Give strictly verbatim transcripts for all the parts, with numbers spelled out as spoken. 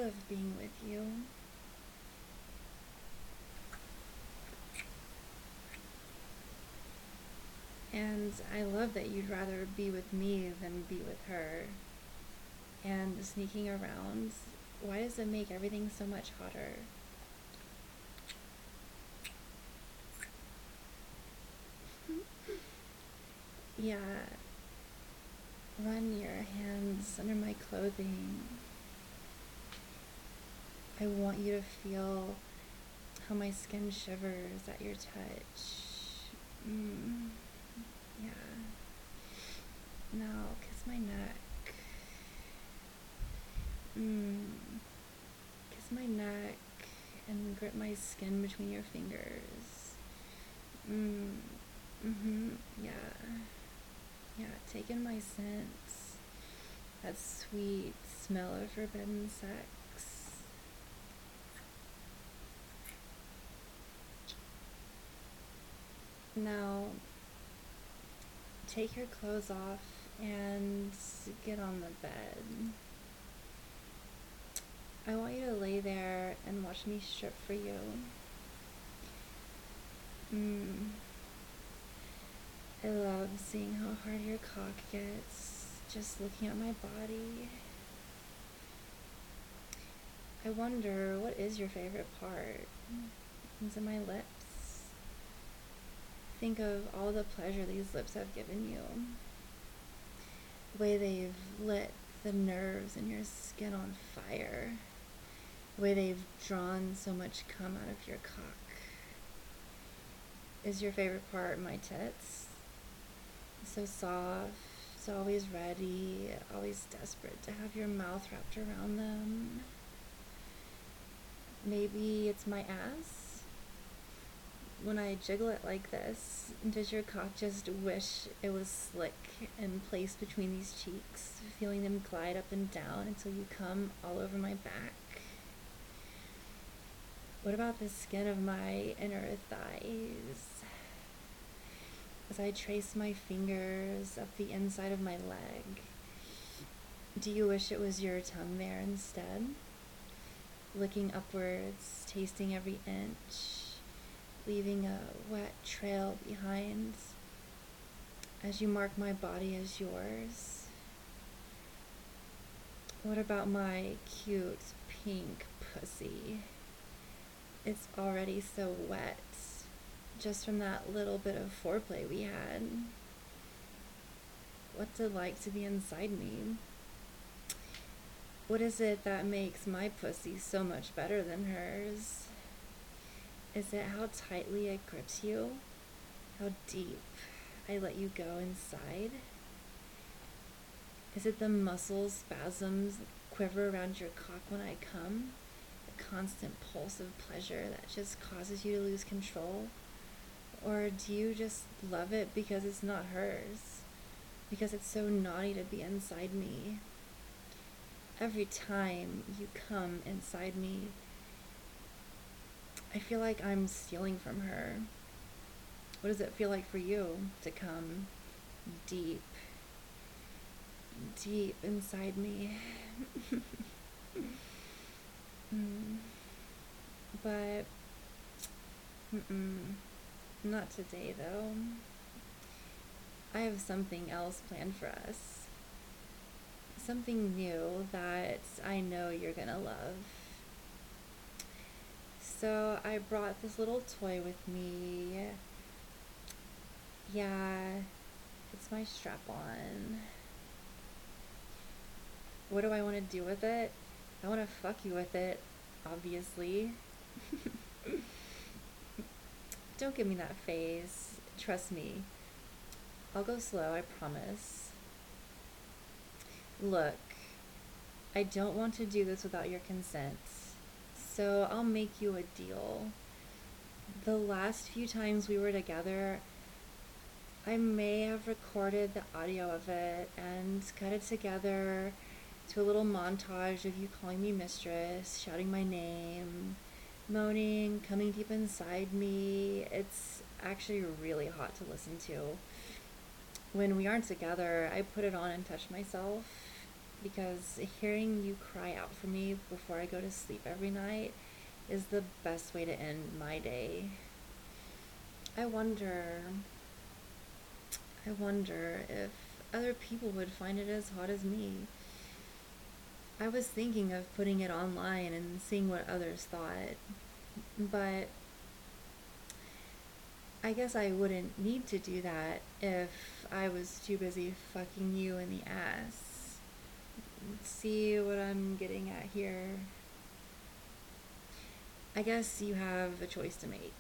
of being with you. And I love that you'd rather be with me than be with her. And sneaking around, why does it make everything so much hotter? Yeah, run your hands under my clothing. I want you to feel how my skin shivers at your touch. Mm, yeah. Now, kiss my neck. Mm, kiss my neck and grip my skin between your fingers. Mm, mm-hmm, yeah. Yeah, take in my scent. That sweet smell of forbidden sex. Now, take your clothes off and get on the bed. I want you to lay there and watch me strip for you. Mm. I love seeing how hard your cock gets, just looking at my body. I wonder, what is your favorite part? Is it my lips? Think of all the pleasure these lips have given you. The way they've lit the nerves in your skin on fire. The way they've drawn so much cum out of your cock. Is your favorite part my tits? So soft, so always ready, always desperate to have your mouth wrapped around them. Maybe it's my ass? When I jiggle it like this, does your cock just wish it was slick and placed between these cheeks, feeling them glide up and down until you come all over my back? What about the skin of my inner thighs? As I trace my fingers up the inside of my leg, do you wish it was your tongue there instead? Looking upwards, tasting every inch, leaving a wet trail behind as you mark my body as yours. What about my cute pink pussy? It's already so wet, just from that little bit of foreplay we had. What's it like to be inside me? What is it that makes my pussy so much better than hers? Is it how tightly it grips you? How deep I let you go inside? Is it the muscle spasms that quiver around your cock when I come? The constant pulse of pleasure that just causes you to lose control? Or do you just love it because it's not hers? Because it's so naughty to be inside me? Every time you come inside me, I feel like I'm stealing from her. What does it feel like for you to come deep, deep inside me? mm. But, mm-mm. Not today, though. I have something else planned for us. Something new that I know you're gonna love. So I brought this little toy with me. Yeah, it's my strap-on. What do I want to do with it? I want to fuck you with it, obviously. Don't give me that face. Trust me. I'll go slow, I promise. Look, I don't want to do this without your consent, so I'll make you a deal. The last few times we were together, I may have recorded the audio of it and cut it together to a little montage of you calling me mistress, shouting my name, moaning, coming deep inside me. It's actually really hot to listen to. When we aren't together, I put it on and touch myself. because hearing you cry out for me before I go to sleep every night is the best way to end my day. I wonder, I wonder if other people would find it as hot as me. I was thinking of putting it online and seeing what others thought, but I guess I wouldn't need to do that if I was too busy fucking you in the ass. See what I'm getting at here? I guess you have a choice to make.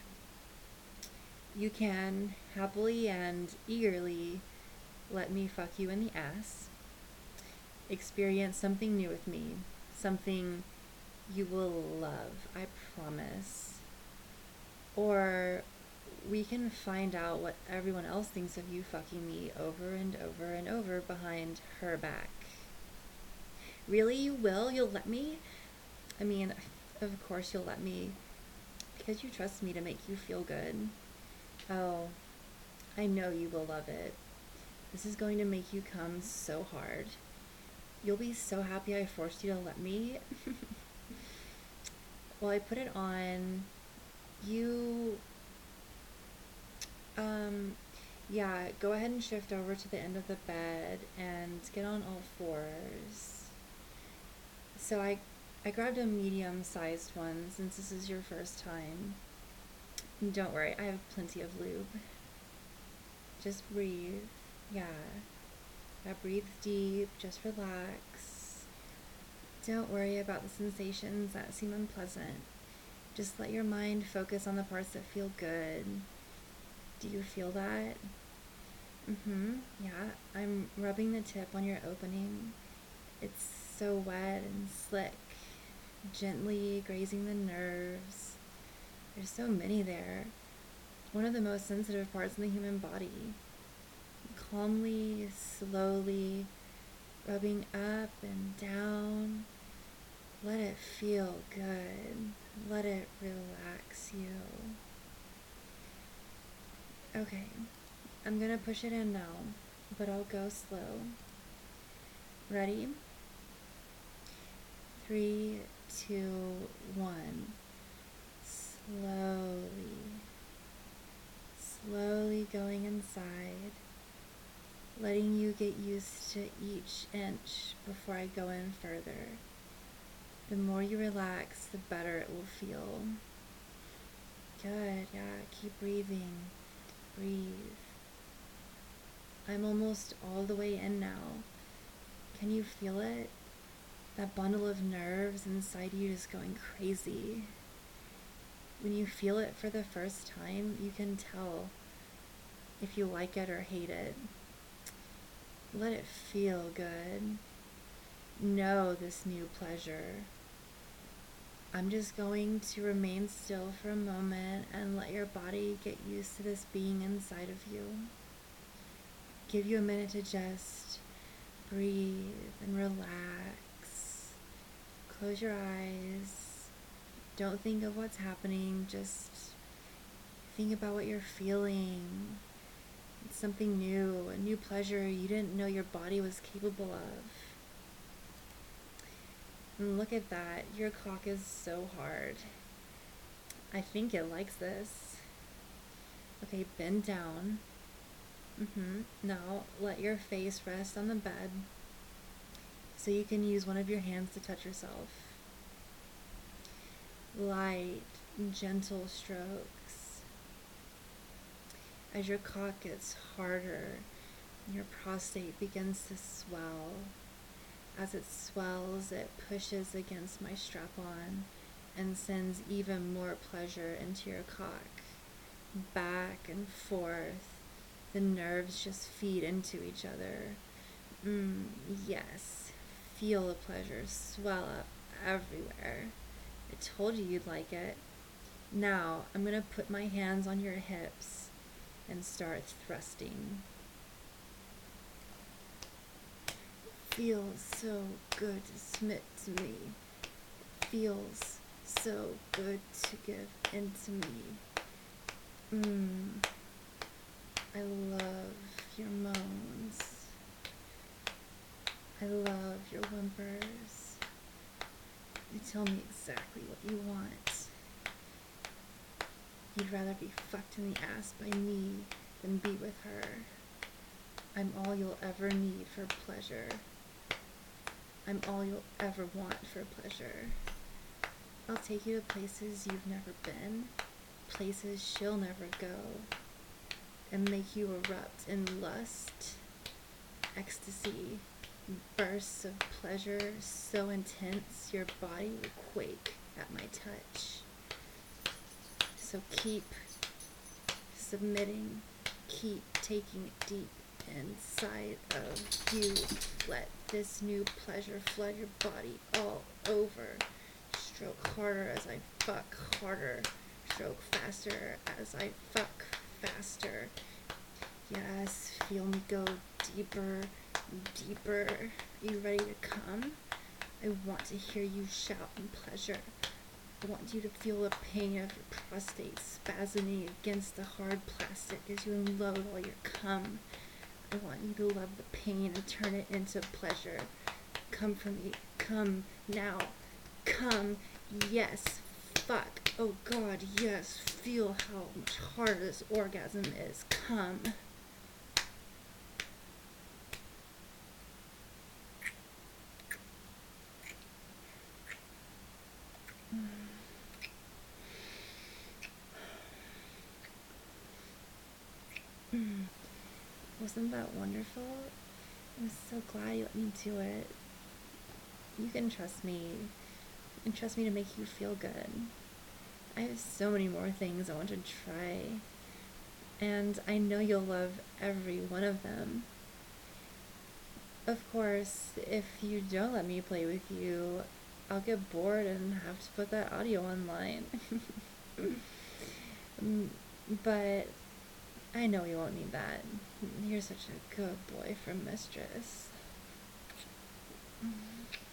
You can happily and eagerly let me fuck you in the ass, experience something new with me, something you will love, I promise. Or we can find out what everyone else thinks of you fucking me over and over and over behind her back. Really, you will? You'll let me? I mean, of course you'll let me, because you trust me to make you feel good. Oh, I know you will love it. This is going to make you come so hard. You'll be so happy I forced you to let me. Well, I put it on. You, um, yeah, go ahead and shift over to the end of the bed and get on all fours. So I, I grabbed a medium-sized one since this is your first time. Don't worry, I have plenty of lube. Just breathe. Yeah. Yeah, breathe deep. Just relax. Don't worry about the sensations that seem unpleasant. Just let your mind focus on the parts that feel good. Do you feel that? Mm-hmm. Yeah, I'm rubbing the tip on your opening. It's so wet and slick, gently grazing the nerves. There's so many there. One of the most sensitive parts in the human body. Calmly, slowly, rubbing up and down. Let it feel good. Let it relax you. Okay, I'm gonna push it in now, but I'll go slow. Ready? Three, two, one. Slowly, slowly going inside, letting you get used to each inch before I go in further. The more you relax, the better it will feel. Good, yeah, keep breathing. Breathe. I'm almost all the way in now. Can you feel it? That bundle of nerves inside you is going crazy. When you feel it for the first time, you can tell if you like it or hate it. Let it feel good. Know this new pleasure. I'm just going to remain still for a moment and let your body get used to this being inside of you. Give you a minute to just breathe and relax. Close your eyes. Don't think of what's happening. Just think about what you're feeling. It's something new, a new pleasure you didn't know your body was capable of. And look at that. Your cock is so hard. I think it likes this. Okay, bend down. Mm-hmm. Now let your face rest on the bed so you can use one of your hands to touch yourself. Light, gentle strokes. As your cock gets harder, your prostate begins to swell. As it swells, it pushes against my strap-on and sends even more pleasure into your cock. Back and forth. The nerves just feed into each other. Mm, yes. Feel the pleasure swell up everywhere. I told you you'd like it. Now, I'm going to put my hands on your hips and start thrusting. Feels so good to submit to me. Feels so good to give into me. Mmm. I love your moans. I I love your whimpers. You tell me exactly what you want. You'd rather be fucked in the ass by me than be with her. I'm all you'll ever need for pleasure. I'm all you'll ever want for pleasure. I'll take you to places you've never been, places she'll never go, and make you erupt in lust, ecstasy, bursts of pleasure so intense your body will quake at my touch. So keep submitting, keep taking it deep inside of you. Let this new pleasure flood your body all over. Stroke harder as I fuck harder. Stroke faster as I fuck faster. Yes, feel me go deeper, deeper. Are you ready to come? I want to hear you shout in pleasure. I want you to feel the pain of your prostate spasming against the hard plastic as you unload all your cum. I want you to love the pain and turn it into pleasure. Come for me. Come now. Come. Yes. Fuck. Oh God, yes. Feel how much harder this orgasm is. Come. Wasn't that wonderful? I'm so glad you let me do it. You can trust me. You can trust me to make you feel good. I have so many more things I want to try. And I know you'll love every one of them. Of course, if you don't let me play with you, I'll get bored and have to put that audio online. But I know you won't need that. You're such a good boy from Mistress.